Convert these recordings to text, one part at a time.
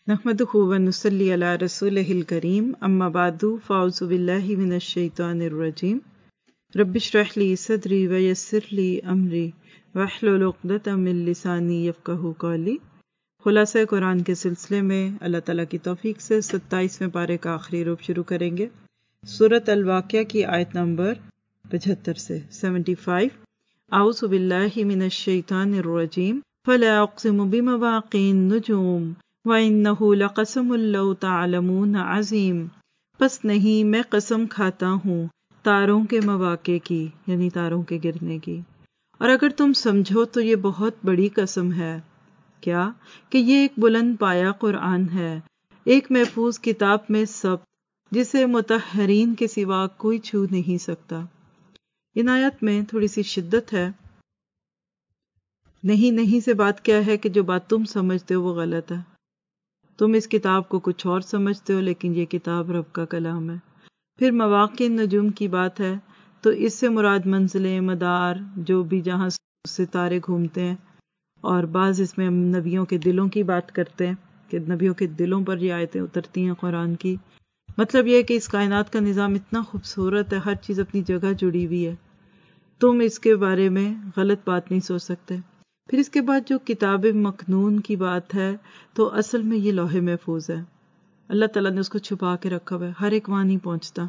نحمدہ ونصلی علی رسولہ الکریم اما بعد فاعوذ باللہ من الشیطان الرجیم رب اشرح لی صدری ویسر لی امری واحلل عقدۃ من لسانی یفقہوا قولی۔ خلاصہ قرآن کے سلسلے میں اللہ تعالیٰ کی توفیق سے 27ویں پارے کا آخری ربع شروع کریں گے۔ سورۃ الواقعہ کی آیت نمبر 75 سے 75۔ اعوذ باللہ من الشیطان الرجیم فلا اقسم بمواقع النجوم وَإِنَّهُ لَقَسَمٌ لَوْ تَعْلَمُونَ عَظِيمٌ، پس نہیں میں قسم کھاتا ہوں تاروں کے مواقع کی، یعنی تاروں کے گرنے کی، اور اگر تم سمجھو تو یہ بہت بڑی قسم ہے۔ کیا کہ یہ ایک بلند پایا قرآن ہے، ایک محفوظ کتاب میں ثبت، جسے مطہرین کے سوا کوئی چھو نہیں سکتا۔ ان آیت میں تھوڑی سی شدت ہے۔ نہیں سے بات کیا ہے کہ جو بات تم سمجھتے ہو وہ غلط ہے۔ تم اس کتاب کو کچھ اور سمجھتے ہو، لیکن یہ کتاب رب کا کلام ہے۔ پھر مواقع نجوم کی بات ہے تو اس سے مراد منزلیں، مدار، جو بھی جہاں ستارے گھومتے ہیں، اور بعض اس میں نبیوں کے دلوں کی بات کرتے ہیں کہ نبیوں کے دلوں پر یہ آیتیں اترتی ہیں قرآن کی۔ مطلب یہ ہے کہ اس کائنات کا نظام اتنا خوبصورت ہے، ہر چیز اپنی جگہ جڑی ہوئی ہے، تم اس کے بارے میں غلط بات نہیں سوچ سکتے۔ پھر اس کے بعد جو کتاب مکنون کی بات ہے تو اصل میں یہ لوح محفوظ ہے، اللہ تعالیٰ نے اس کو چھپا کے رکھا ہوا ہے، ہر ایک وہاں نہیں پہنچتا۔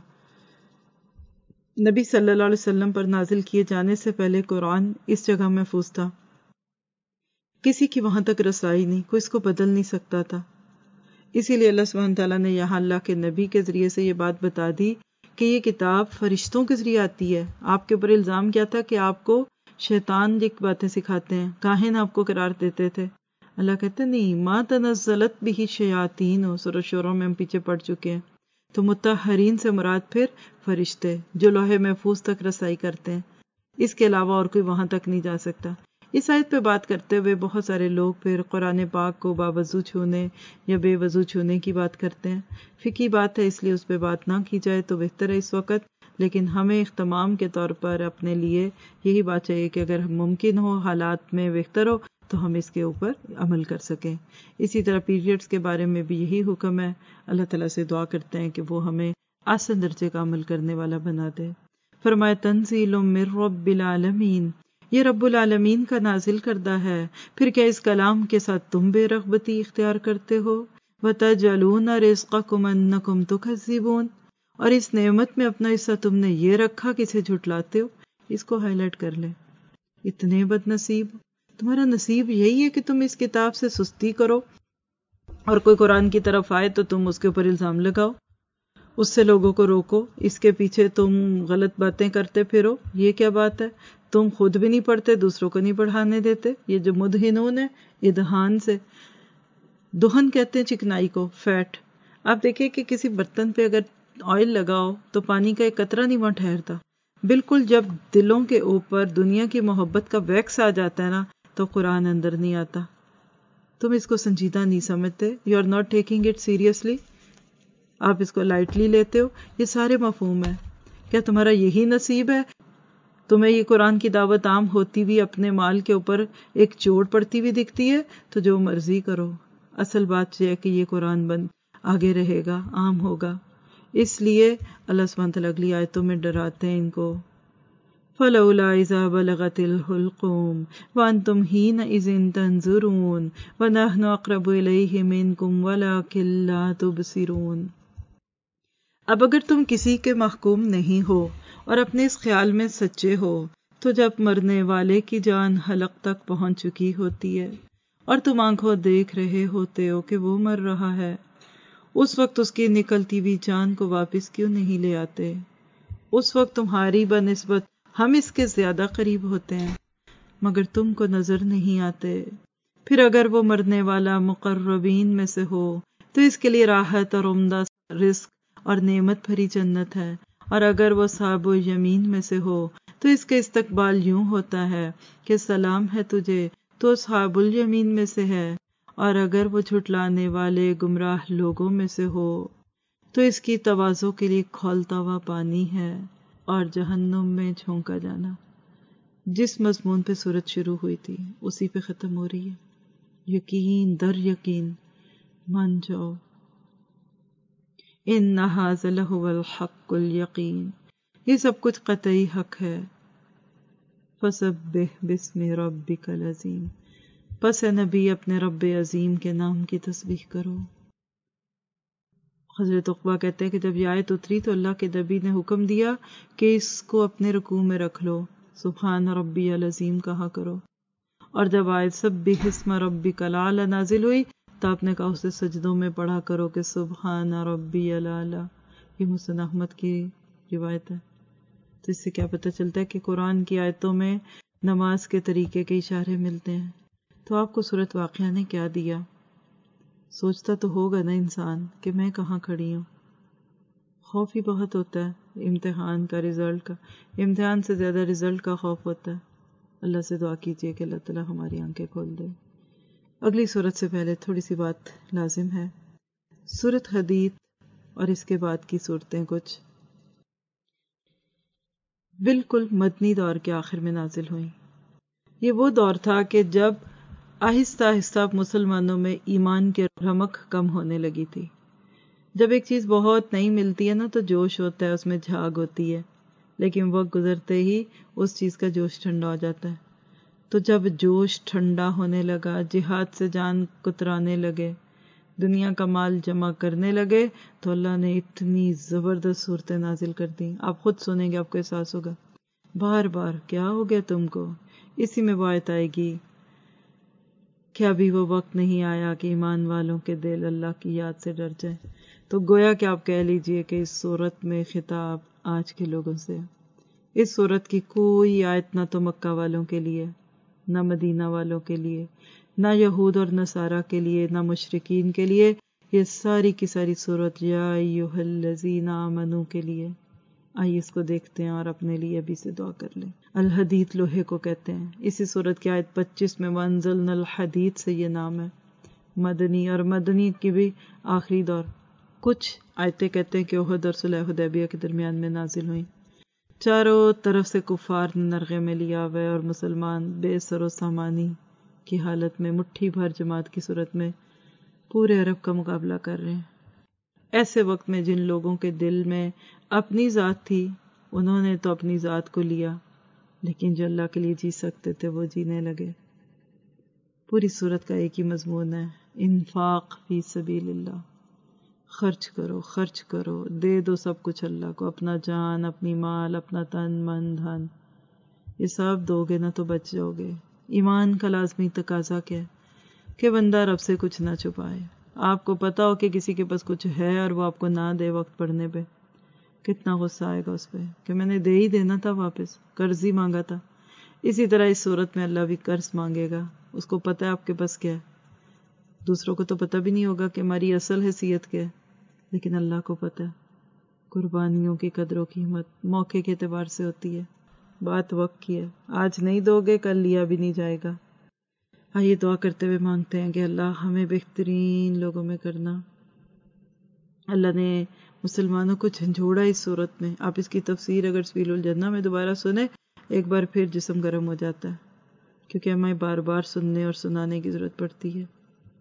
نبی صلی اللہ علیہ وسلم پر نازل کیے جانے سے پہلے قرآن اس جگہ محفوظ تھا، کسی کی وہاں تک رسائی نہیں، کوئی اس کو بدل نہیں سکتا تھا۔ اسی لیے اللہ سبحانہ تعالیٰ نے یہاں اللہ کے نبی کے ذریعے سے یہ بات بتا دی کہ یہ کتاب فرشتوں کے ذریعے آتی ہے۔ آپ کے اوپر الزام کیا تھا کہ آپ کو شیطان یہ باتیں سکھاتے ہیں، کاہن آپ کو قرار دیتے تھے۔ اللہ کہتے نہیں، ما تنزلت بہ الشیاطین، سورۃ شورى میں ہم پیچھے پڑھ چکے ہیں۔ تو مطہرین سے مراد پھر فرشتے جو لوح محفوظ تک رسائی کرتے ہیں، اس کے علاوہ اور کوئی وہاں تک نہیں جا سکتا۔ اس آیت پہ بات کرتے ہوئے بہت سارے لوگ پھر قرآن پاک کو باوضو چھونے یا بے وضو چھونے کی بات کرتے ہیں۔ فقہی بات ہے، اس لیے اس پہ بات نہ کی جائے تو بہتر ہے اس وقت، لیکن ہمیں اختمام کے طور پر اپنے لیے یہی بات چاہیے کہ اگر ممکن ہو، حالات میں بہتر ہو، تو ہم اس کے اوپر عمل کر سکیں۔ اسی طرح پیریڈز کے بارے میں بھی یہی حکم ہے، اللہ تعالیٰ سے دعا کرتے ہیں کہ وہ ہمیں آسان درجے کا عمل کرنے والا بنا دے۔ فرمایا تنزیل من رب العالمین، یہ رب العالمین کا نازل کردہ ہے، پھر کیا اس کلام کے ساتھ تم بے رغبتی اختیار کرتے ہو؟ وَتَجْعَلُونَ رِزْقَكُمْ أَنَّكُمْ تُكَذِّبُونَ، اور اس نعمت میں اپنا حصہ تم نے یہ رکھا کہ اسے جھٹلاتے ہو۔ اس کو ہائی لائٹ کر لیں، اتنے بد نصیب، تمہارا نصیب یہی ہے کہ تم اس کتاب سے سستی کرو، اور کوئی قرآن کی طرف آئے تو تم اس کے اوپر الزام لگاؤ، اس سے لوگوں کو روکو، اس کے پیچھے تم غلط باتیں کرتے پھرو۔ یہ کیا بات ہے؟ تم خود بھی نہیں پڑھتے، دوسروں کو نہیں پڑھانے دیتے۔ یہ جو مدہنون ہے، ادہان سے، دہن کہتے ہیں چکنائی کو، فیٹ۔ آپ دیکھیں کہ کسی برتن پہ اگر آئل لگاؤ تو پانی کا ایک قطرہ نہیں وہاں ٹھہرتا۔ بالکل جب دلوں کے اوپر دنیا کی محبت کا ویکس آ جاتا ہے نا، تو قرآن اندر نہیں آتا۔ تم اس کو سنجیدہ نہیں سمجھتے، you are not taking it seriously, آپ اس کو لائٹلی لیتے ہو۔ یہ سارے مفہوم ہے۔ کیا تمہارا یہی نصیب ہے؟ تمہیں یہ قرآن کی دعوت عام ہوتی بھی اپنے مال کے اوپر ایک چوٹ پڑتی بھی دکھتی ہے تو جو مرضی کرو، اصل بات یہ ہے کہ یہ قرآن آگے رہے گا، عام ہوگا۔ اس لیے اللہ سبحانہ تعالیٰ اگلی آیتوں میں ڈراتے ہیں ان کو، فَلَوْلَا إِذَا بَلَغَتِ الْحُلْقُومَ وَأَنْتُمْ حِينَئِذٍ تَنظُرُونَ وَنَحْنُ أَقْرَبُ إِلَيْهِ مِنْكُمْ وَلَكِنْ لَا تُبْصِرُونَ۔ اب اگر تم کسی کے محکوم نہیں ہو اور اپنے اس خیال میں سچے ہو تو جب مرنے والے کی جان حلق تک پہنچ چکی ہوتی ہے اور تم آنکھوں دیکھ رہے ہوتے ہو کہ وہ مر رہا ہے، اس وقت اس کی نکلتی ہوئی جان کو واپس کیوں نہیں لے آتے؟ اس وقت تمہاری بنسبت ہم اس کے زیادہ قریب ہوتے ہیں، مگر تم کو نظر نہیں آتے۔ پھر اگر وہ مرنے والا مقربین میں سے ہو تو اس کے لیے راحت اور عمدہ رزق اور نعمت بھری جنت ہے، اور اگر وہ صحاب و یمین میں سے ہو تو اس کا استقبال یوں ہوتا ہے کہ سلام ہے تجھے، تو اصحاب الیمین میں سے ہے، اور اگر وہ جھٹلانے والے گمراہ لوگوں میں سے ہو تو اس کی تواضع کے لیے کھولتا ہوا پانی ہے اور جہنم میں جھونکا جانا۔ جس مضمون پہ سورت شروع ہوئی تھی اسی پہ ختم ہو رہی ہے، یقین در یقین مان جاؤ. ان ھذا لہو الحق الیقین، یہ سب کچھ قطعی حق ہے. فسبح باسم ربک العظیم، پس اے نبی اپنے رب عظیم کے نام کی تسبیح کرو. حضرت عقبہ کہتے ہیں کہ جب یہ آیت اتری تو اللہ کے نبی نے حکم دیا کہ اس کو اپنے رکوع میں رکھ لو، سبحان ربی العظیم کہا کرو. اور جب آیت سبح اسم ربک الاعلی نازل ہوئی تو آپ نے کہا اسے سجدوں میں پڑھا کرو کہ سبحان ربی الاعلی. یہ مسند احمد کی روایت ہے. تو اس سے کیا پتہ چلتا ہے کہ قرآن کی آیتوں میں نماز کے طریقے کے اشارے ملتے ہیں. تو آپ کو سورۃ واقعہ نے کیا دیا؟ سوچتا تو ہوگا نا انسان کہ میں کہاں کھڑی ہوں. خوف ہی بہت ہوتا ہے امتحان کا، رزلٹ کا. امتحان سے زیادہ رزلٹ کا خوف ہوتا ہے. اللہ سے دعا کیجیے کہ اللہ تعالیٰ ہماری آنکھیں کھول دے. اگلی سورت سے پہلے تھوڑی سی بات لازم ہے. سورۃ حدید اور اس کے بعد کی صورتیں کچھ بالکل مدنی دور کے آخر میں نازل ہوئیں. یہ وہ دور تھا کہ جب آہستہ آہستہ مسلمانوں میں ایمان کی رمق کم ہونے لگی تھی. جب ایک چیز بہت نئی ملتی ہے نا تو جوش ہوتا ہے، اس میں جھاگ ہوتی ہے، لیکن وقت گزرتے ہی اس چیز کا جوش ٹھنڈا ہو جاتا ہے. تو جب جوش ٹھنڈا ہونے لگا، جہاد سے جان کترانے لگے، دنیا کا مال جمع کرنے لگے، تو اللہ نے اتنی زبردست صورتیں نازل کر دیں. آپ خود سنیں گے آپ کو احساس ہوگا. بار بار کیا ہو گیا تم کو؟ اسی میں وہ آیت آئے گی کہ ابھی وہ وقت نہیں آیا کہ ایمان والوں کے دل اللہ کی یاد سے ڈر جائیں. تو گویا کہ آپ کہہ لیجئے کہ اس صورت میں خطاب آج کے لوگوں سے. اس صورت کی کوئی آیت نہ تو مکہ والوں کے لیے، نہ مدینہ والوں کے لیے، نہ یہود اور نصارہ کے لیے، نہ مشرکین کے لیے. یہ ساری کی ساری صورت یا ایھا الذین آمنوا کے لیے. آئیے اس کو دیکھتے ہیں اور اپنے لیے ابھی سے دعا کر لیں. الحدید لوہے کو کہتے ہیں. اسی صورت کی آیت 25 میں وانزلنا الحدید سے یہ نام ہے. مدنی اور مدنی کی بھی آخری دور. کچھ آیتیں کہتے ہیں کہ احد اور صلح حدیبیہ کے درمیان میں نازل ہوئیں. چاروں طرف سے کفار نے نرغے میں لیا ہوئے اور مسلمان بے سر و سامانی کی حالت میں مٹھی بھر جماعت کی صورت میں پورے عرب کا مقابلہ کر رہے ہیں. ایسے وقت میں جن لوگوں کے دل میں اپنی ذات تھی انہوں نے تو اپنی ذات کو لیا، لیکن جو اللہ کے لیے جی سکتے تھے وہ جینے لگے. پوری صورت کا ایک ہی مضمون ہے، انفاق فی سبیل اللہ. خرچ کرو، خرچ کرو، دے دو سب کچھ اللہ کو، اپنا جان، اپنی مال، اپنا تن من دھن، یہ سب دو گے نا تو بچ جاؤ گے. ایمان کا لازمی تقاضا کیا ہے کہ بندہ رب سے کچھ نہ چھپائے. آپ کو پتا ہو کہ کسی کے پاس کچھ ہے اور وہ آپ کو نہ دے وقت پڑنے پہ، کتنا غصہ آئے گا اس پہ کہ میں نے دے ہی دینا تھا، واپس قرض ہی مانگا تھا. اسی طرح اس صورت میں اللہ بھی قرض مانگے گا. اس کو پتا ہے آپ کے پاس کیا ہے. دوسروں کو تو پتہ بھی نہیں ہوگا کہ ہماری اصل حیثیت کیا ہے، لیکن اللہ کو پتہ ہے. قربانیوں کی قدر و قیمت موقع کے اعتبار سے ہوتی ہے. بات وقت کی ہے، آج نہیں دو گے کل لیا بھی نہیں جائے گا. آئیے دعا کرتے ہوئے مانگتے ہیں کہ اللہ ہمیں بہترین لوگوں میں کرنا. اللہ نے مسلمانوں کو جھنجھوڑا اس صورت میں. آپ اس کی تفسیر اگر سبیل الجنہ میں دوبارہ سنیں ایک بار پھر جسم گرم ہو جاتا ہے، کیونکہ ہمیں بار بار سننے اور سنانے کی ضرورت پڑتی ہے.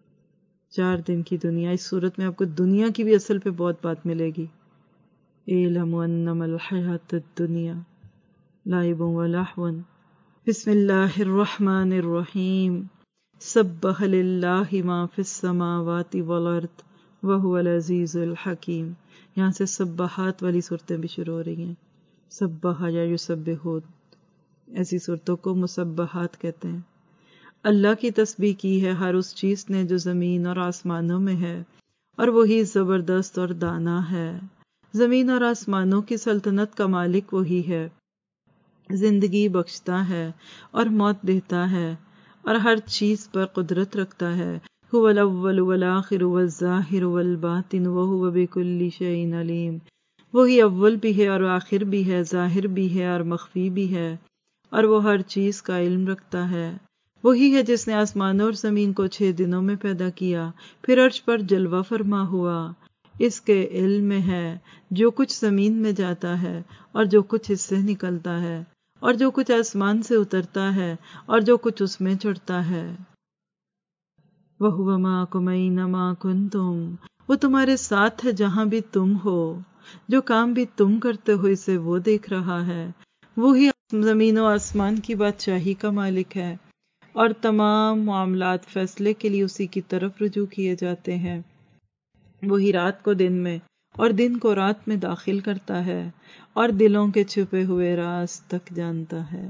4 دن کی دنیا، اس صورت میں آپ کو دنیا کی بھی اصل پہ بہت بات ملے گی. اعلموا انما الحیات الدنیا لعب و لہو. بسم اللہ الرحمن الرحیم. سبح للہ ما فی السماوات والارض وہو العزیز الحکیم. یہاں سے سبحات والی صورتیں بھی شروع ہو رہی ہیں. سبح یا یسبحون، ایسی صورتوں کو مسبحات کہتے ہیں. اللہ کی تسبیح کی ہے ہر اس چیز نے جو زمین اور آسمانوں میں ہے، اور وہی زبردست اور دانا ہے. زمین اور آسمانوں کی سلطنت کا مالک وہی ہے، زندگی بخشتا ہے اور موت دیتا ہے، اور ہر چیز پر قدرت رکھتا ہے. هو الاول والآخر والظاہر والباطن وہو بکل شیء علیم. وہی اول بھی ہے اور آخر بھی ہے، ظاہر بھی ہے اور مخفی بھی ہے، اور وہ ہر چیز کا علم رکھتا ہے. وہی ہے جس نے آسمانوں اور زمین کو 6 دنوں میں پیدا کیا، پھر عرش پر جلوہ فرما ہوا. اس کے علم میں ہے جو کچھ زمین میں جاتا ہے اور جو کچھ اس سے نکلتا ہے، اور جو کچھ آسمان سے اترتا ہے اور جو کچھ اس میں چڑھتا ہے. وَهُوَ مَعَكُمْ أَيْنَمَا كُنْتُمْ، وہ تمہارے ساتھ ہے جہاں بھی تم ہو، جو کام بھی تم کرتے ہو اسے وہ دیکھ رہا ہے، وہی زمین و آسمان کی بادشاہی کا مالک ہے، اور تمام معاملات فیصلے کے لیے اسی کی طرف رجوع کیے جاتے ہیں۔ وہی رات کو دن میں اور دن کو رات میں داخل کرتا ہے، اور دلوں کے چھپے ہوئے راز تک جانتا ہے۔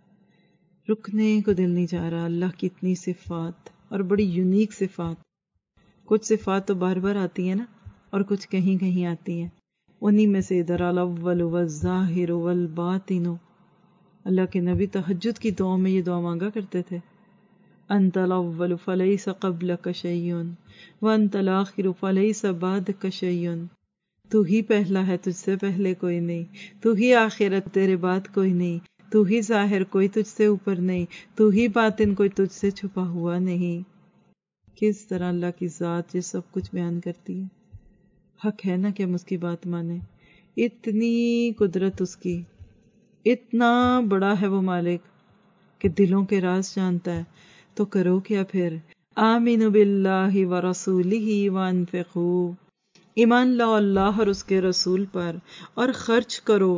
رکنے کو دل نہیں چاہ رہا اللہ کی اتنی صفات، اور بڑی یونیک صفات۔ کچھ صفات تو بار بار آتی ہیں نا، اور کچھ کہیں کہیں آتی ہیں، انہی میں سے ادھر الاول والظاہر والباطن۔ اللہ کے نبی تہجد کی دعاؤں میں یہ دعا مانگا کرتے تھے، انت الاول فلیس قبلک شیء وانت الآخر فلیس بعدک شیء۔ تو ہی پہلا ہے، تجھ سے پہلے کوئی نہیں، تو ہی آخرت، تیرے بعد کوئی نہیں، تو ہی ظاہر، کوئی تجھ سے اوپر نہیں، تو ہی باطن، کوئی تجھ سے چھپا ہوا نہیں۔ کس طرح اللہ کی ذات یہ سب کچھ بیان کرتی ہے۔ حق ہے نا کہ ہم اس کی بات مانیں، اتنی قدرت اس کی، اتنا بڑا ہے وہ مالک کہ دلوں کے راز جانتا ہے، تو کرو کیا پھر؟ آمینوا باللہ ورسولہ وانفقوا، ایمان لاؤ اللہ اور اس کے رسول پر، اور خرچ کرو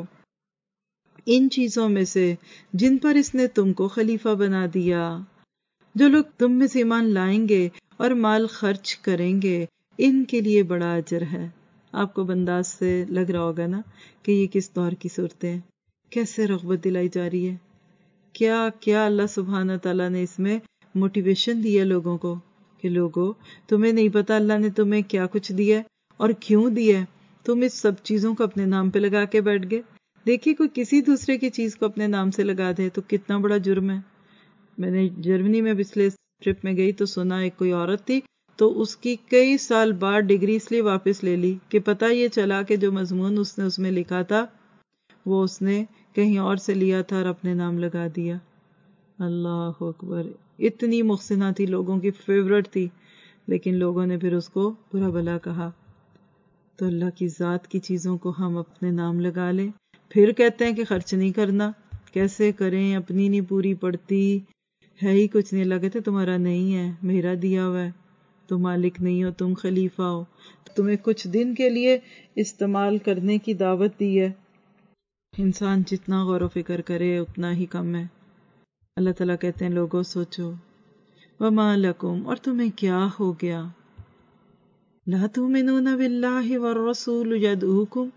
ان چیزوں میں سے جن پر اس نے تم کو خلیفہ بنا دیا۔ جو لوگ تم میں سے ایمان لائیں گے اور مال خرچ کریں گے، ان کے لیے بڑا اجر ہے۔ آپ کو بنداز سے لگ رہا ہوگا نا کہ یہ کس دور کی صورتیں ہیں، کیسے رغبت دلائی جا رہی ہے، کیا کیا اللہ سبحانہ تعالیٰ نے اس میں موٹیویشن دی ہے لوگوں کو، کہ لوگوں تمہیں نہیں پتا اللہ نے تمہیں کیا کچھ دیا ہے اور کیوں دیا ہے، تم اس سب چیزوں کو اپنے نام پہ لگا کے بیٹھ گئے۔ دیکھیے کوئی کسی دوسرے کی چیز کو اپنے نام سے لگا دے تو کتنا بڑا جرم ہے۔ میں نے جرمنی میں پچھلے ٹرپ میں گئی تو سنا ایک کوئی عورت تھی، تو اس کی کئی سال بعد ڈگری اس لیے واپس لے لی کہ پتہ یہ چلا کہ جو مضمون اس نے اس میں لکھا تھا وہ اس نے کہیں اور سے لیا تھا اور اپنے نام لگا دیا۔ اللہ اکبر، اتنی محسنہ تھی، لوگوں کی فیورٹ تھی، لیکن لوگوں نے پھر اس کو برا بھلا کہا۔ تو اللہ کی ذات کی چیزوں کو ہم اپنے نام لگا لیں، پھر کہتے ہیں کہ خرچ نہیں کرنا، کیسے کریں، اپنی نہیں پوری پڑتی، ہے ہی کچھ نہیں۔ اللہ کہتے تمہارا نہیں ہے، میرا دیا ہوا ہے، تم مالک نہیں ہو، تم خلیفہ ہو، تمہیں کچھ دن کے لیے استعمال کرنے کی دعوت دی ہے۔ انسان جتنا غور و فکر کرے اتنا ہی کم ہے۔ اللہ تعالیٰ کہتے ہیں لوگوں سوچو، وَمَا لَكُمْ، اور تمہیں کیا ہو گیا، لَا تُؤْمِنُونَ بِاللَّهِ وَالرَّسُولُ يَدْعُوكُمْ،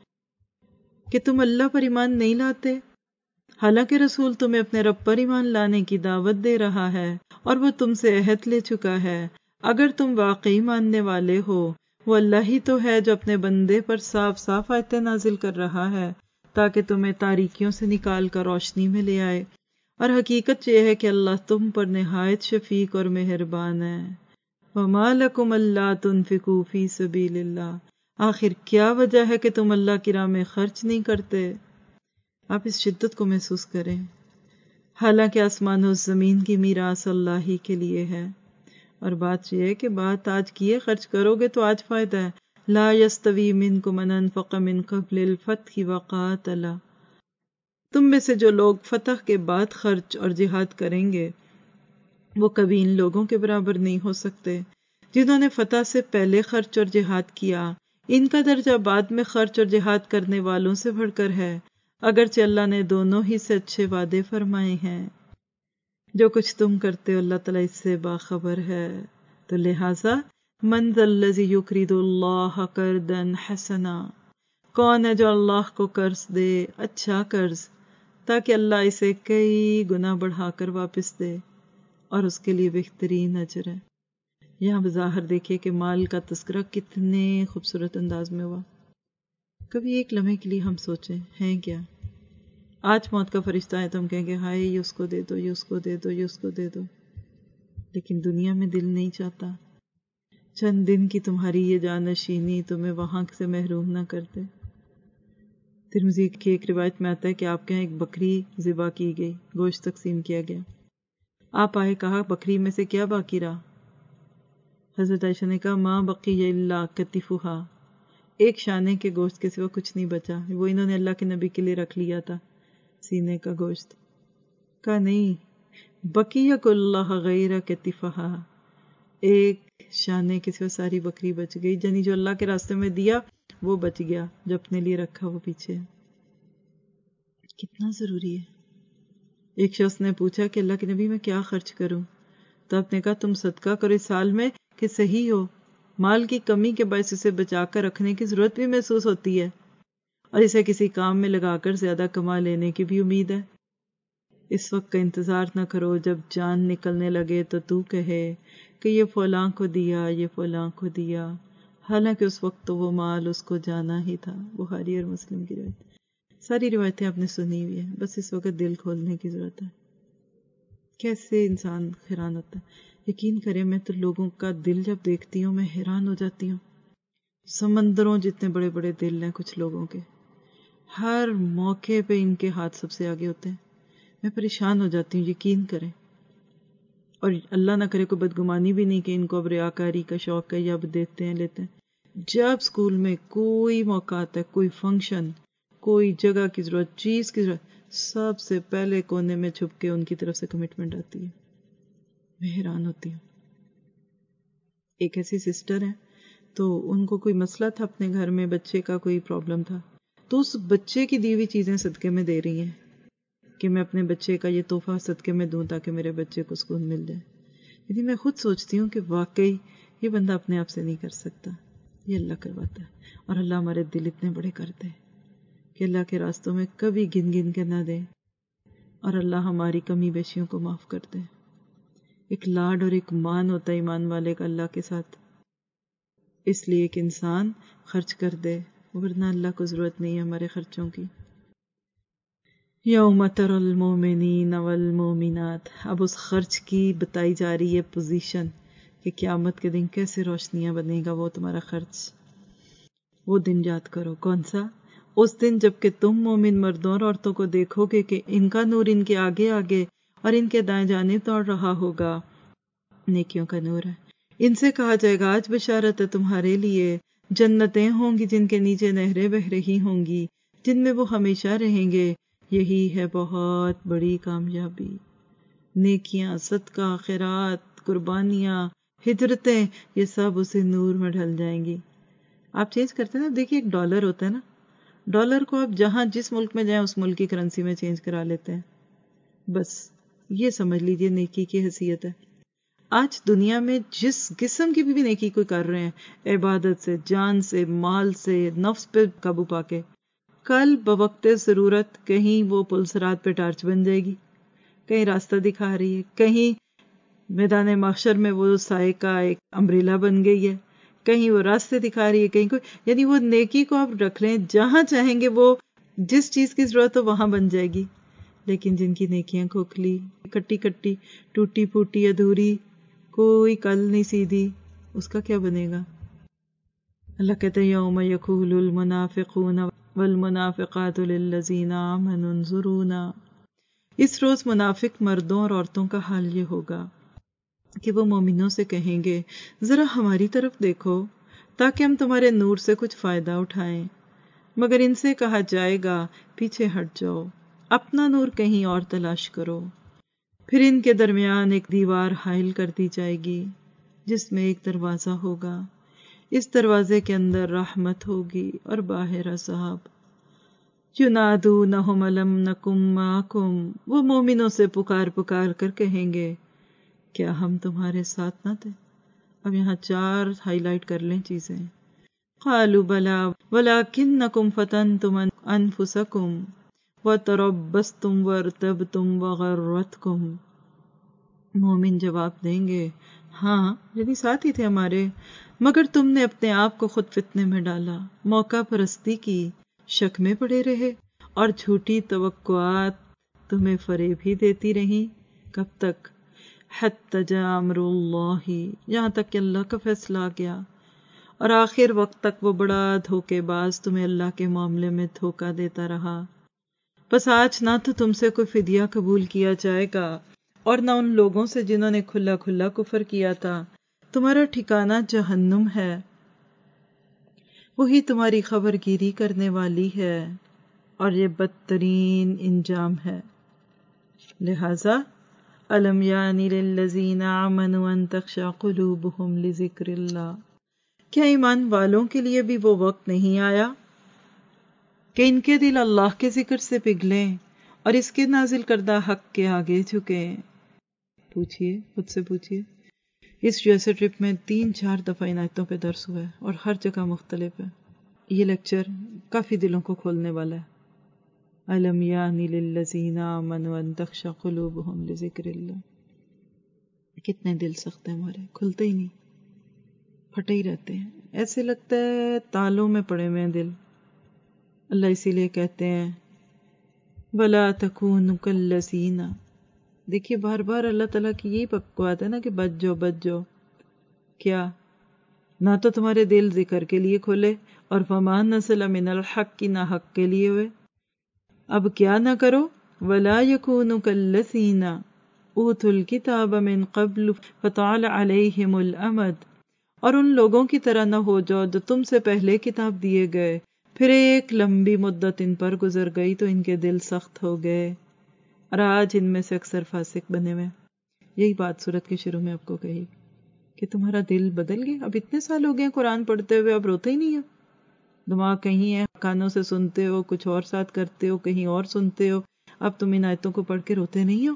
کہ تم اللہ پر ایمان نہیں لاتے، حالانکہ رسول تمہیں اپنے رب پر ایمان لانے کی دعوت دے رہا ہے، اور وہ تم سے عہد لے چکا ہے۔ اگر تم واقعی ماننے والے ہو، وہ اللہ ہی تو ہے جو اپنے بندے پر صاف صاف آیتیں نازل کر رہا ہے تاکہ تمہیں تاریکیوں سے نکال کر روشنی میں لے آئے، اور حقیقت یہ ہے کہ اللہ تم پر نہایت شفیق اور مہربان ہے۔ وَمَا لَكُمْ أَلَّا تُنْفِقُوا فِي سَبِيلِ اللَّهِ، آخر کیا وجہ ہے کہ تم اللہ کی راہ میں خرچ نہیں کرتے؟ آپ اس شدت کو محسوس کریں، حالانکہ آسمان و زمین کی میراث اللہ ہی کے لیے ہے، اور بات یہ ہے کہ بات آج کی ہے، خرچ کرو گے تو آج فائدہ ہے۔ لا يستوی منکم من انفق من قبل الفتح وقاتل، تم میں سے جو لوگ فتح کے بعد خرچ اور جہاد کریں گے وہ کبھی ان لوگوں کے برابر نہیں ہو سکتے جنہوں نے فتح سے پہلے خرچ اور جہاد کیا، ان کا درجہ بعد میں خرچ اور جہاد کرنے والوں سے بڑھ کر ہے، اگرچہ اللہ نے دونوں ہی سے اچھے وعدے فرمائے ہیں۔ جو کچھ تم کرتے ہو اللہ تعالیٰ اس سے باخبر ہے، تو لہٰذا من ذا الذی یقرض اللہ قرضا حسنا، کون ہے جو اللہ کو قرض دے اچھا قرض، تاکہ اللہ اسے کئی گنا بڑھا کر واپس دے، اور اس کے لیے بہترین اجر ہے۔ یہاں بظاہر دیکھیے کہ مال کا تذکرہ کتنے خوبصورت انداز میں ہوا۔ کبھی ایک لمحے کے لیے ہم سوچیں ہیں کیا؟ آج موت کا فرشتہ ہے تو ہم کہیں گے ہائے یہ اس کو دے دو، یہ اس کو دے دو، یہ اس کو دے دو، لیکن دنیا میں دل نہیں چاہتا چند دن کی تمہاری یہ جانشینی تمہیں وہاں سے محروم نہ کرتے۔ ترمذی کی ایک روایت میں آتا ہے کہ آپ کے یہاں ایک بکری ذبح کی گئی، گوشت تقسیم کیا گیا، آپ آئے، کہا بکری میں سے کیا باقی رہا؟ حضرت عائشہ نے کہا ما بقی الا کتفھا، ایک شانے کے گوشت کے سوا کچھ نہیں بچا، وہ انہوں نے اللہ کے نبی کے لیے رکھ لیا تھا، سینے کا گوشت۔ کہا نہیں، بقی کلھا غیر کتفھا، ایک شانے کسی کو ساری بکری بچ گئی، یعنی جو اللہ کے راستے میں دیا وہ بچ گیا، جو اپنے لیے رکھا وہ پیچھے۔ کتنا ضروری ہے۔ ایک شخص نے پوچھا کہ اللہ کے نبی میں کیا خرچ کروں؟ تو آپ نے کہا تم صدقہ کرو اس سال میں کہ صحیح ہو، مال کی کمی کے باعث اسے بچا کر رکھنے کی ضرورت بھی محسوس ہوتی ہے اور اسے کسی کام میں لگا کر زیادہ کما لینے کی بھی امید ہے۔ اس وقت کا انتظار نہ کرو جب جان نکلنے لگے تو کہے کہ یہ فلاں کو دیا، یہ فلاں کو دیا، حالانکہ اس وقت تو وہ مال اس کو جانا ہی تھا۔ بخاری اور مسلم کی روایت۔ ساری روایتیں آپ نے سنی ہوئی ہیں، بس اس وقت دل کھولنے کی ضرورت ہے۔ کیسے انسان حیران ہوتا ہے۔ یقین کریں میں تو لوگوں کا دل جب دیکھتی ہوں میں حیران ہو جاتی ہوں۔ سمندروں جتنے بڑے بڑے دل ہیں کچھ لوگوں کے، ہر موقع پہ ان کے ہاتھ سب سے آگے ہوتے ہیں۔ میں پریشان ہو جاتی ہوں، یقین کریں۔ اور اللہ نہ کرے کوئی بدگمانی بھی نہیں کہ ان کو اب ریاکاری کا شوق ہے یا اب دیتے ہیں لیتے ہیں۔ جب اسکول میں کوئی موقع آتا ہے، کوئی فنکشن، کوئی جگہ کی ضرورت، چیز کی ضرورت، سب سے پہلے کونے میں چھپ کے ان کی طرف سے کمٹمنٹ آتی ہے۔ میں حیران ہوتی ہوں۔ ایک ایسی سسٹر ہے تو ان کو کوئی مسئلہ تھا اپنے گھر میں، بچے کا کوئی پرابلم تھا، تو اس بچے کی دی ہوئی چیزیں صدقے میں دے رہی ہیں کہ میں اپنے بچے کا یہ تحفہ صدقے میں دوں تاکہ میرے بچے کو سکون مل جائے۔ یعنی میں خود سوچتی ہوں کہ واقعی یہ بندہ اپنے آپ سے نہیں کر سکتا، یہ اللہ کرواتا ہے۔ اور اللہ ہمارے دل اتنے بڑے کرتے ہیں کہ اللہ کے راستوں میں کبھی گن گن کے نہ دے، اور اللہ ہماری کمی بیشیوں کو معاف کر دے۔ ایک لاڈ اور ایک مان ہوتا ہے ایمان والے کا اللہ کے ساتھ، اس لیے کہ انسان خرچ کر دے، ورنہ اللہ کو ضرورت نہیں ہے ہمارے خرچوں کی۔ یوم تر المومنین والمومنات، اب اس خرچ کی بتائی جا رہی ہے پوزیشن کہ قیامت کے دن کیسے روشنیاں بنے گا وہ تمہارا خرچ۔ وہ دن یاد کرو، کون سا؟ اس دن جب کہ تم مومن مردوں اور عورتوں کو دیکھو گے کہ ان کا نور ان کے آگے آگے اور ان کے دائیں جانب دوڑ رہا ہوگا، نیکیوں کا نور ہے۔ ان سے کہا جائے گا آج بشارت ہے تمہارے لیے، جنتیں ہوں گی جن کے نیچے نہریں بہہ رہی ہوں گی، جن میں وہ ہمیشہ رہیں گے، یہی ہے بہت بڑی کامیابی۔ نیکیاں، صدقہ، خیرات، قربانیاں، ہجرتیں، یہ سب اسی نور میں ڈھل جائیں گی۔ آپ چینج کرتے ہیں نا، دیکھیے ایک ڈالر ہوتا ہے نا، ڈالر کو آپ جہاں جس ملک میں جائیں اس ملک کی کرنسی میں چینج کرا لیتے ہیں۔ بس یہ سمجھ لیجئے نیکی کی حیثیت ہے۔ آج دنیا میں جس قسم کی بھی نیکی کوئی کر رہے ہیں، عبادت سے، جان سے، مال سے، نفس پہ قابو پا کے، کل بوقت ضرورت کہیں وہ پلسرات پہ ٹارچ بن جائے گی، کہیں راستہ دکھا رہی ہے، کہیں میدان محشر میں وہ سائے کا ایک امبریلا بن گئی ہے، کہیں وہ راستے دکھا رہی ہے، کہیں کوئی، یعنی وہ نیکی کو آپ رکھ لیں جہاں چاہیں گے، وہ جس چیز کی ضرورت ہو وہاں بن جائے گی۔ لیکن جن کی نیکیاں کھوکھلی، کٹی کٹی، ٹوٹی پھوٹی، ادھوری، کوئی کل نہیں سیدھی، اس کا کیا بنے گا؟ اللہ کہتے ہیں یوم یقول المنافقون والمنافقات للذین آمنوا انظرونا، اس روز منافق مردوں اور عورتوں کا حال یہ ہوگا کہ وہ مومنوں سے کہیں گے ذرا ہماری طرف دیکھو تاکہ ہم تمہارے نور سے کچھ فائدہ اٹھائیں، مگر ان سے کہا جائے گا پیچھے ہٹ جاؤ، اپنا نور کہیں اور تلاش کرو۔ پھر ان کے درمیان ایک دیوار حائل کر دی جائے گی جس میں ایک دروازہ ہوگا، اس دروازے کے اندر رحمت ہوگی اور باہر عذاب۔ ینادونہم الم نکم معکم، وہ مومنوں سے پکار پکار کر کہیں گے کیا ہم تمہارے ساتھ نہ تھے؟ اب یہاں 4 ہائی لائٹ کر لیں چیزیں۔ قالوا بلا ولکنکم فتنتم انفسکم وتربصتم وارتبتم وغرتکم، مومن جواب دیں گے ہاں، یعنی ساتھ ہی تھے ہمارے، مگر تم نے اپنے آپ کو خود فتنے میں ڈالا، موقع پرستی کی، شک میں پڑے رہے، اور جھوٹی توقعات تمہیں فریب ہی دیتی رہیں۔ کب تک؟ حتی جاء امر اللہ، یہاں تک کہ اللہ کا فیصلہ آ گیا، اور آخر وقت تک وہ بڑا دھوکے باز تمہیں اللہ کے معاملے میں دھوکہ دیتا رہا۔ بس آج نہ تو تم سے کوئی فدیہ قبول کیا جائے گا اور نہ ان لوگوں سے جنہوں نے کھلا کھلا کفر کیا تھا، تمہارا ٹھکانہ جہنم ہے، وہی تمہاری خبر گیری کرنے والی ہے، اور یہ بدترین انجام ہے۔ لہذا الم یانی للذین آمنوا ان تخشع قلوبہم لذکر اللہ، کیا ایمان والوں کے لیے بھی وہ وقت نہیں آیا کہ ان کے دل اللہ کے ذکر سے پگھلیں اور اس کے نازل کردہ حق کے آگے جھکیں؟ پوچھئے، خود سے پوچھئے۔ اس USA ٹرپ میں 3-4 دفعہ ان آیتوں پہ درس ہوا ہے اور ہر جگہ مختلف ہے۔ یہ لیکچر کافی دلوں کو کھولنے والا ہے۔ الم یانی للذین آمنوا ان تخشع قلوبہم لذکر اللہ۔ کتنے دل سخت ہیں ہمارے، کھلتے ہی نہیں، پھٹے ہی رہتے ہیں، ایسے لگتا ہے تالوں میں پڑے ہوئے ہیں دل۔ اللہ اسی لیے کہتے ہیں وَلَا تَكُونُوا كَالَّذِينَ، دیکھیے بار بار اللہ تعالیٰ کی یہی بات ہے نا کہ بچ جاؤ بچ جاؤ۔ کیا نہ تو تمہارے دل ذکر کے لیے کھولے اور فَمَا نَزَلَ مِنَ الْحَقِّ نہ حق کے لیے ہوئے، اب کیا نہ کرو وَلَا يَكُونُوا كَالَّذِينَ أُوتُوا الْكِتَابَ مِن قَبْلُ فَطَالَ عَلَيْهِمُ الْأَمَدُ، اور ان لوگوں کی طرح نہ ہو جاؤ جو تم سے پہلے کتاب دیے گئے، پھر ایک لمبی مدت ان پر گزر گئی تو ان کے دل سخت ہو گئے، اور آج ان میں سے اکثر فاسق بنے ہوئے۔ یہی بات سورت کے شروع میں آپ کو کہی کہ تمہارا دل بدل گیا، اب اتنے سال ہو گئے قرآن پڑھتے ہوئے، اب روتے ہی نہیں ہو، دماغ کہیں ہے، کانوں سے سنتے ہو، کچھ اور ساتھ کرتے ہو، کہیں اور سنتے ہو، اب تم ان آیتوں کو پڑھ کے روتے نہیں ہو۔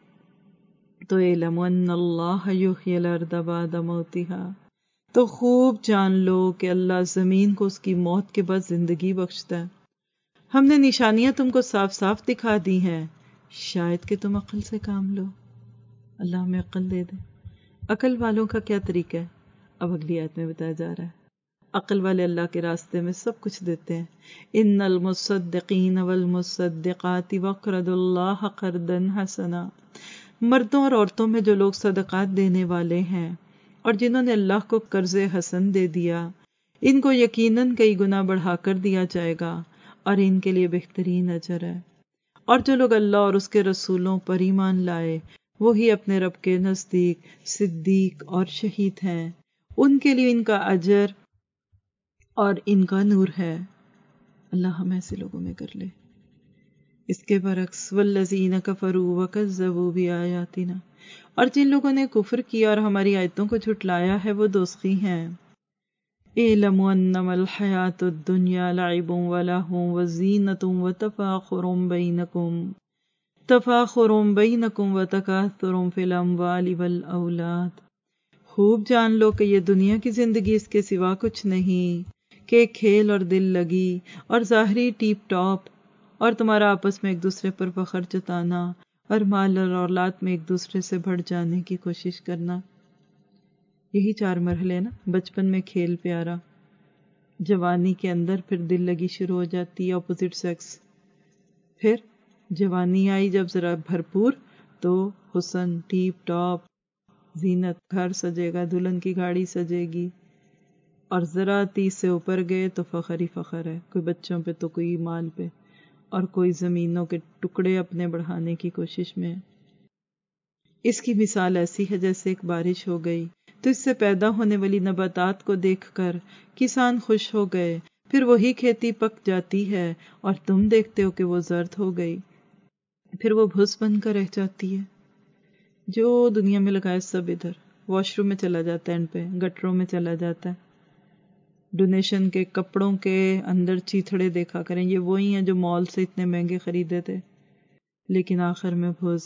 تو اعلموا ان اللہ یحیی الارض بعد موتہا، تو خوب جان لو کہ اللہ زمین کو اس کی موت کے بعد زندگی بخشتا ہے۔ ہم نے نشانیاں تم کو صاف صاف دکھا دی ہیں، شاید کہ تم عقل سے کام لو۔ اللہ ہمیں عقل دے دے۔ عقل والوں کا کیا طریقہ ہے؟ اب اگلی آیت میں بتایا جا رہا ہے۔ عقل والے اللہ کے راستے میں سب کچھ دیتے ہیں۔ ان المصدقین والمصدقات وقرضوا اللہ قرضا حسنا، مردوں اور عورتوں میں جو لوگ صدقات دینے والے ہیں اور جنہوں نے اللہ کو قرض حسن دے دیا، ان کو یقیناً کئی گنا بڑھا کر دیا جائے گا اور ان کے لیے بہترین اجر ہے۔ اور جو لوگ اللہ اور اس کے رسولوں پر ایمان لائے وہی اپنے رب کے نزدیک صدیق اور شہید ہیں، ان کے لیے ان کا اجر اور ان کا نور ہے۔ اللہ ہم ایسے لوگوں میں کر لے۔ اس کے برعکس والذین کفروا وکذبوا بآیاتنا، اور جن لوگوں نے کفر کیا اور ہماری آیتوں کو جھٹلایا ہے وہ دوزخی ہیں۔ اعلموا انما الحیاۃ الدنیا لعب ولہو وزینۃ تفاخر بینکم وتکاثر فی الاموال والاولاد، خوب جان لو کہ یہ دنیا کی زندگی اس کے سوا کچھ نہیں کہ کھیل اور دل لگی اور ظاہری ٹیپ ٹاپ، اور تمہارا آپس میں ایک دوسرے پر فخر جتانا اور مال اور اولاد میں ایک دوسرے سے بڑھ جانے کی کوشش کرنا۔ یہی 4 مرحلے نا، بچپن میں کھیل پیارا، جوانی کے اندر پھر دل لگی شروع ہو جاتی ہے اپوزٹ سیکس، پھر جوانی آئی جب ذرا بھرپور تو حسن، ٹیپ ٹاپ، زینت، گھر سجے گا، دلہن کی گاڑی سجے گی، اور ذرا 30 سے اوپر گئے تو فخر ہی فخر ہے، کوئی بچوں پہ تو کوئی مال پہ، اور کوئی زمینوں کے ٹکڑے اپنے بڑھانے کی کوشش میں۔ اس کی مثال ایسی ہے جیسے ایک بارش ہو گئی تو اس سے پیدا ہونے والی نباتات کو دیکھ کر کسان خوش ہو گئے، پھر وہی کھیتی پک جاتی ہے اور تم دیکھتے ہو کہ وہ زرد ہو گئی، پھر وہ بھس بن کر رہ جاتی ہے۔ جو دنیا میں لگائے سب ادھر واش روم میں چلا جاتا ہے، اینڈ پہ گٹروں میں چلا جاتا ہے۔ ڈونیشن کے کپڑوں کے اندر چیتھڑے دیکھا کریں، یہ وہی ہیں جو مال سے اتنے مہنگے خریدے تھے، لیکن آخر میں بھس۔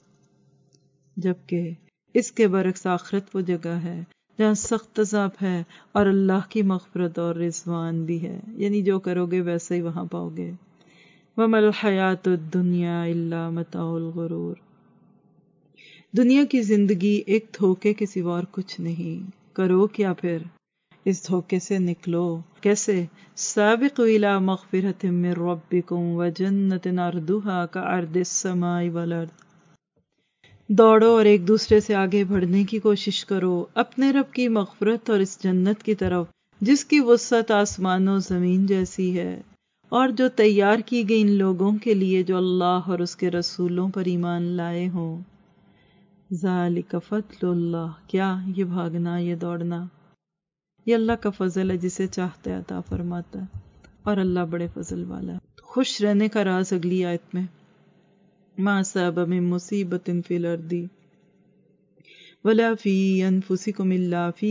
جبکہ اس کے برعکس آخرت وہ جگہ ہے جہاں سخت عذاب ہے اور اللہ کی مغفرت اور رضوان بھی ہے، یعنی جو کرو گے ویسے ہی وہاں پاؤ گے۔ وَمَا الْحَيَاةُ الدُّنْيَا إِلَّا مَتَاعُ الْغُرُورِ، دنیا کی زندگی ایک دھوکے کے سوا اور کچھ نہیں، کرو کیا پھر؟ اس دھوکے سے نکلو۔ کیسے؟ سابقوا إِلَى مَغْفِرَةٍ مِّن رَبِّكُمْ وَجَنَّةٍ عَرْضُهَا كَعَرْضِ السَّمَاءِ وَالْأَرْضِ، دوڑو اور ایک دوسرے سے آگے بڑھنے کی کوشش کرو اپنے رب کی مغفرت اور اس جنت کی طرف جس کی وسعت آسمان و زمین جیسی ہے، اور جو تیار کی گئی ان لوگوں کے لیے جو اللہ اور اس کے رسولوں پر ایمان لائے ہوں۔ ذالک فضل اللہ، کیا یہ بھاگنا، یہ دوڑنا، یہ اللہ کا فضل ہے، جسے چاہتا ہے عطا فرماتا ہے، اور اللہ بڑے فضل والا ہے۔ خوش رہنے کا راز اگلی آیت میں ما اصاب من مصیبت فی الارض ولا فی انفسکم الا فی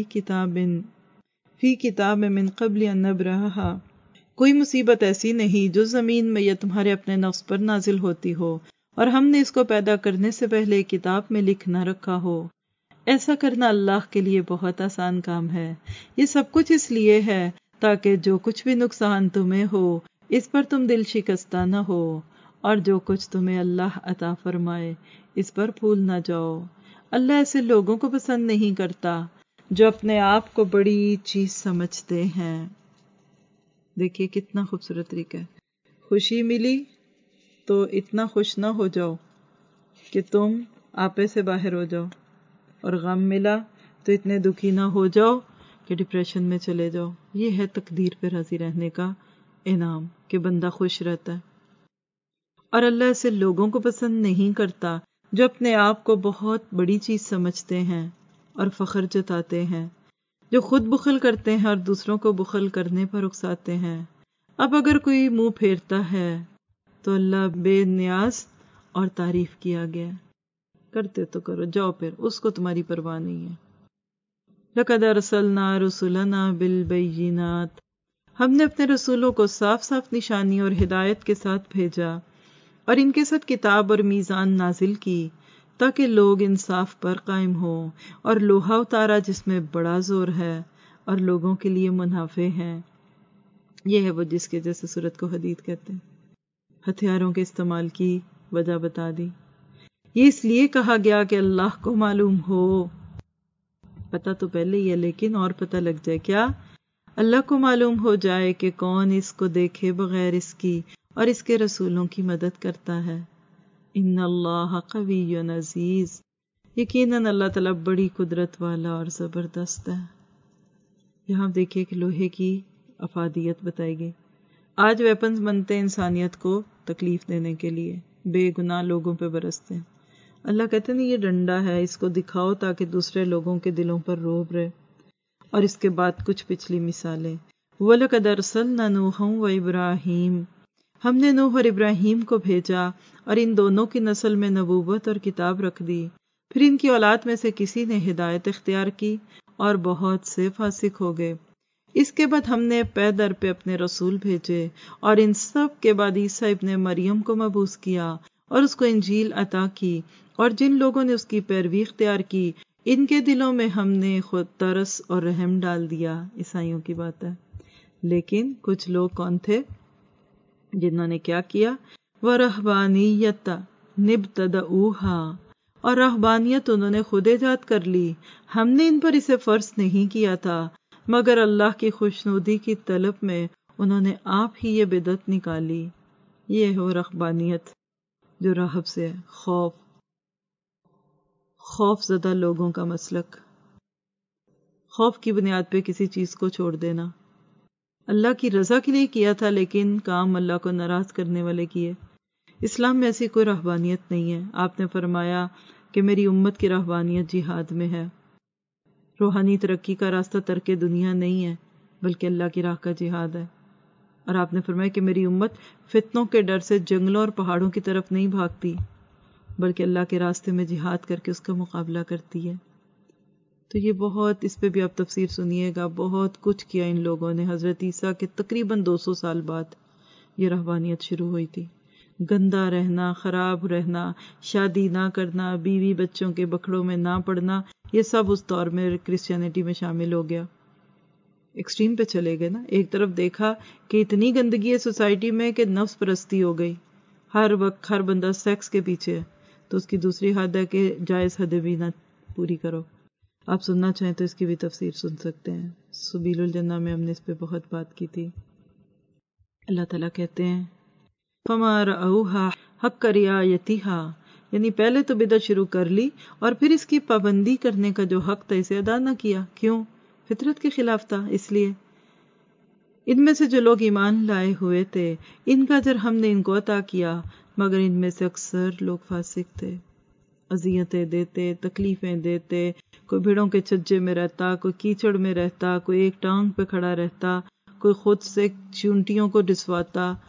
کتاب من قبل ان نبرہها، کوئی مصیبت ایسی نہیں جو زمین میں یا تمہارے اپنے نفس پر نازل ہوتی ہو اور ہم نے اس کو پیدا کرنے سے پہلے کتاب میں لکھ نہ رکھا ہو۔ ایسا کرنا اللہ کے لیے بہت آسان کام ہے۔ یہ سب کچھ اس لیے ہے تاکہ جو کچھ بھی نقصان تمہیں ہو اس پر تم دل شکستہ نہ ہو، اور جو کچھ تمہیں اللہ عطا فرمائے اس پر پھول نہ جاؤ۔ اللہ ایسے لوگوں کو پسند نہیں کرتا جو اپنے آپ کو بڑی چیز سمجھتے ہیں۔ دیکھیے کتنا خوبصورت طریقہ ہے۔ خوشی ملی تو اتنا خوش نہ ہو جاؤ کہ تم آپے سے باہر ہو جاؤ، اور غم ملا تو اتنے دکھی نہ ہو جاؤ کہ ڈپریشن میں چلے جاؤ۔ یہ ہے تقدیر پہ راضی رہنے کا انعام، کہ بندہ خوش رہتا ہے۔ اور اللہ ایسے لوگوں کو پسند نہیں کرتا جو اپنے آپ کو بہت بڑی چیز سمجھتے ہیں اور فخر جتاتے ہیں، جو خود بخل کرتے ہیں اور دوسروں کو بخل کرنے پر اکساتے ہیں۔ اب اگر کوئی منہ پھیرتا ہے تو اللہ بے نیاز اور تعریف کیا گیا، کرتے تو کرو، جاؤ پھر، اس کو تمہاری پرواہ نہیں ہے۔ لَقَدْ أَرْسَلْنَا رُسُلَنَا بِالْبَيِّنَاتِ، ہم نے اپنے رسولوں کو صاف صاف نشانی اور ہدایت کے ساتھ بھیجا، اور ان کے ساتھ کتاب اور میزان نازل کی تاکہ لوگ انصاف پر قائم ہوں، اور لوہا اتارا جس میں بڑا زور ہے اور لوگوں کے لیے منافع ہے۔ یہ ہے وہ جس کے جیسے سورت کو حدید کہتے ہیں۔ ہتھیاروں کے استعمال کی وجہ بتا دی۔ یہ اس لیے کہا گیا کہ اللہ کو معلوم ہو، پتہ تو پہلے ہی ہے لیکن اور پتہ لگ جائے، کیا اللہ کو معلوم ہو جائے کہ کون اس کو دیکھے بغیر اس کی اور اس کے رسولوں کی مدد کرتا ہے۔ ان اللہ قوی عزیز، یقیناً اللہ تعالیٰ بڑی قدرت والا اور زبردست ہے۔ یہاں دیکھیے کہ لوہے کی افادیت بتائی گئی۔ آج ویپنز بنتے انسانیت کو تکلیف دینے کے لیے، بے گناہ لوگوں پہ برستے ہیں۔ اللہ کہتے ہیں یہ ڈنڈا ہے، اس کو دکھاؤ تاکہ دوسرے لوگوں کے دلوں پر رعب رہے۔ اور اس کے بعد کچھ پچھلی مثالیں، وَلَقَدْ أَرْسَلْنَا نُوحًا وَإِبْرَاهِيمَ، ہم نے نوح اور ابراہیم کو بھیجا اور ان دونوں کی نسل میں نبوت اور کتاب رکھ دی۔ پھر ان کی اولاد میں سے کسی نے ہدایت اختیار کی اور بہت سے فاسق ہو گئے۔ اس کے بعد ہم نے پے در پہ اپنے رسول بھیجے، اور ان سب کے بعد عیسیٰ ابن مریم کو مبعوث کیا اور اس کو انجیل عطا کی، اور جن لوگوں نے اس کی پیروی اختیار کی ان کے دلوں میں ہم نے خود ترس اور رحم ڈال دیا۔ عیسائیوں کی بات ہے۔ لیکن کچھ لوگ کون تھے جنہوں نے کیا کیا؟ وَرَهْبَانِيَّةً ابْتَدَعُوهَا، اور رہبانیت انہوں نے خود ایجاد کر لی، ہم نے ان پر اسے فرض نہیں کیا تھا، مگر اللہ کی خوشنودی کی طلب میں انہوں نے آپ ہی یہ بدعت نکالی۔ یہ ہو رہبانیت جو راہب سے ہے، خوف زدہ لوگوں کا مسلک، خوف کی بنیاد پہ کسی چیز کو چھوڑ دینا۔ اللہ کی رضا کے لیے کیا تھا لیکن کام اللہ کو ناراض کرنے والے کیے۔ اسلام میں ایسی کوئی رہبانیت نہیں ہے۔ آپ نے فرمایا کہ میری امت کی رہبانیت جہاد میں ہے۔ روحانی ترقی کا راستہ ترک دنیا نہیں ہے بلکہ اللہ کی راہ کا جہاد ہے۔ اور آپ نے فرمایا کہ میری امت فتنوں کے ڈر سے جنگلوں اور پہاڑوں کی طرف نہیں بھاگتی بلکہ اللہ کے راستے میں جہاد کر کے اس کا مقابلہ کرتی ہے۔ تو یہ بہت، اس پہ بھی آپ تفسیر سنیے گا، بہت کچھ کیا ان لوگوں نے۔ حضرت عیسیٰ کے تقریباً 200 سال بعد یہ رہبانیت شروع ہوئی تھی۔ گندا رہنا، خراب رہنا، شادی نہ کرنا، بیوی بچوں کے بکھڑوں میں نہ پڑنا، یہ سب اس دور میں کرسچینٹی میں شامل ہو گیا۔ ایکسٹریم پہ چلے گئے نا، ایک طرف دیکھا کہ اتنی گندگی ہے سوسائٹی میں کہ نفس پرستی ہو گئی، ہر وقت ہر بندہ سیکس کے پیچھے ہے، تو اس کی دوسری حد ہے کہ جائز حدیں بھی نہ پوری کرو۔ آپ سننا چاہیں تو اس کی بھی تفسیر سن سکتے ہیں، سبیل الجنہ میں ہم نے اس پہ بہت بات کی تھی۔ اللہ تعالیٰ کہتے ہیں فَمَا رَأَوْهَا حَقَّ رِعَایَتِهَا، یعنی پہلے تو بدعت شروع کر لی اور پھر اس کی پابندی کرنے کا جو حق تھا اسے ادا نہ کیا۔ کیوں؟ فطرت کے خلاف تھا، اس لیے۔ ان میں سے جو لوگ ایمان لائے ہوئے تھے ان کا اجر ہم نے ان کو عطا کیا، مگر ان میں سے اکثر لوگ فاسق تھے، اذیتیں دیتے، تکلیفیں دیتے، کوئی بھیڑوں کے چھجے میں رہتا، کوئی کیچڑ میں رہتا، کوئی ایک ٹانگ پہ کھڑا رہتا، کوئی خود سے چونٹیوں کو ڈسواتا،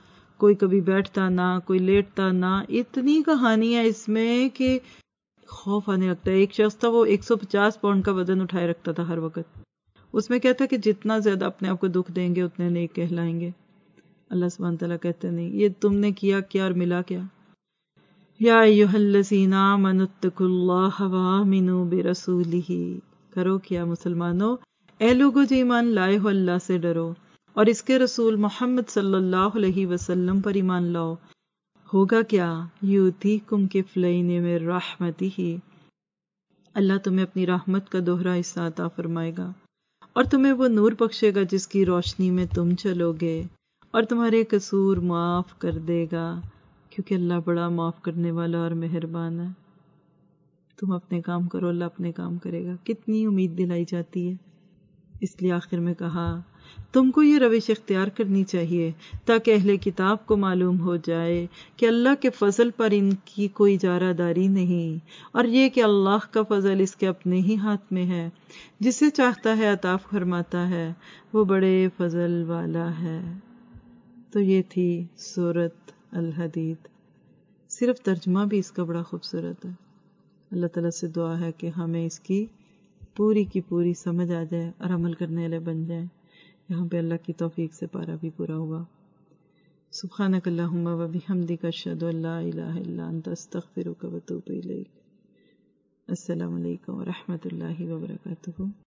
کوئی کبھی بیٹھتا نہ، کوئی لیٹتا نہ. اتنی کہانی ہے اس میں کہ خوف آنے لگتا ہے. ایک شخص تھا وہ 150 پاؤنڈ کا وزن اٹھائے رکھتا تھا ہر وقت. اس میں کہتا کہ جتنا زیادہ اپنے آپ کو دکھ دیں گے اتنے نیک کہلائیں گے. اللہ سبحانہ تعالیٰ کہتے نہیں، یہ تم نے کیا کیا اور ملا کیا. یا ایھا الذین آمنوا اتقوا اللہ وآمنوا برسولہ، کرو کیا مسلمانوں، اے لوگو جو ایمان لائے ہو اللہ سے ڈرو اور اس کے رسول محمد صلی اللہ علیہ وسلم پر ایمان لاؤ. ہوگا کیا؟ یؤتیکم کفلین من رحمتہ، اللہ تمہیں اپنی رحمت کا دوہرا حصہ عطا فرمائے گا اور تمہیں وہ نور بخشے گا جس کی روشنی میں تم چلو گے، اور تمہارے قصور معاف کر دے گا، کیونکہ اللہ بڑا معاف کرنے والا اور مہربان ہے. تم اپنے کام کرو، اللہ اپنے کام کرے گا. کتنی امید دلائی جاتی ہے. اس لیے آخر میں کہا تم کو یہ روش اختیار کرنی چاہیے تاکہ اہل کتاب کو معلوم ہو جائے کہ اللہ کے فضل پر ان کی کوئی اجارہ داری نہیں، اور یہ کہ اللہ کا فضل اس کے اپنے ہی ہاتھ میں ہے، جسے چاہتا ہے عطا فرماتا ہے، وہ بڑے فضل والا ہے. تو یہ تھی سورۃ الحدید. صرف ترجمہ بھی اس کا بڑا خوبصورت ہے. اللہ تعالیٰ سے دعا ہے کہ ہمیں اس کی پوری سمجھ آ جائے اور عمل کرنے والے بن جائیں. یہاں پہ اللہ کی توفیق سے پارہ بھی پورا ہوا. سبحانک اللہم و بحمدک، اشہد ان لا الہ الا انت، استغفرک و اتوب الیک. السلام علیکم و رحمۃ اللہ وبرکاتہ.